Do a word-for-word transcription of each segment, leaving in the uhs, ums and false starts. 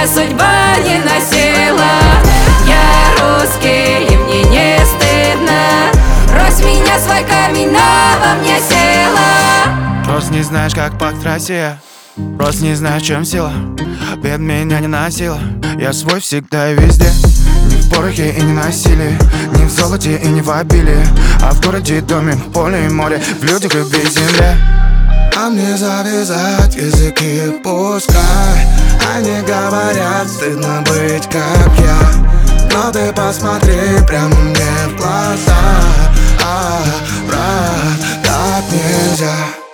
судьба не носила. Я русский, и мне не стыдно. Брось меня, свой камень на во мне села. Просто не знаешь, как пахнет Россия. Просто не знаешь, в чем сила. Бед меня не носила. Я свой всегда и везде. Не в порохе и не насилии, не в золоте и не в обилии, а в городе, доме, поле и море, в людях и в земле. А мне завязать языки пускай. Они говорят, стыдно быть как я. Но ты посмотри прямо мне в глаза. А, брат, так нельзя.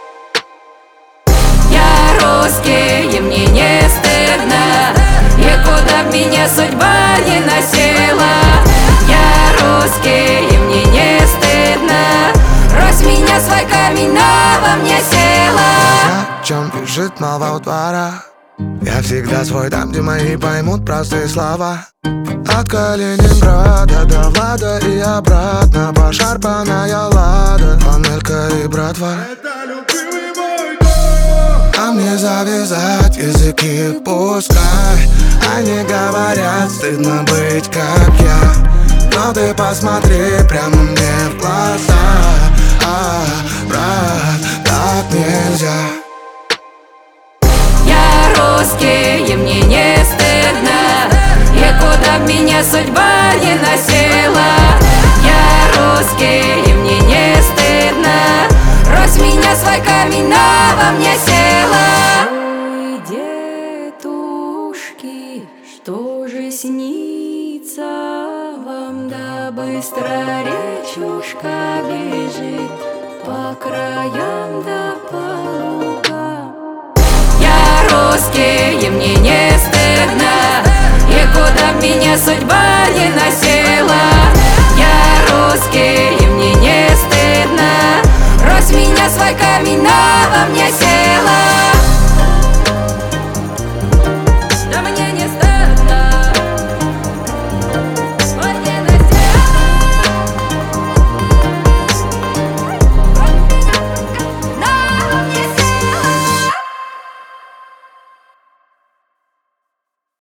Я русский, и мне не стыдно. И куда б меня судьба не носила. Я русский, и мне не стыдно. Брось меня, свой камень на во мне села. О чем бежит молва у двора. Я всегда свой там, где мои поймут простые слова. От Калининграда до Влада и обратно. Пошарпанная лада, панелька и братва. А мне завязать языки пускай. Они говорят, стыдно быть как я. Но ты посмотри прямо мне в глаза. А, брат, так нельзя. Я русский, и мне не стыдно. И куда б меня судьба не носила. Я русский, и мне не стыдно. Брось меня, свой камень на во мне села. Ой, детушки, что же снится вам? Да быстро речушка бежит по краям да по лугам. Я русский, и мне не стыдно. И куда б меня судьба не носила. Я русский, и мне не стыдно. Брось меня, свой камень на во мне села.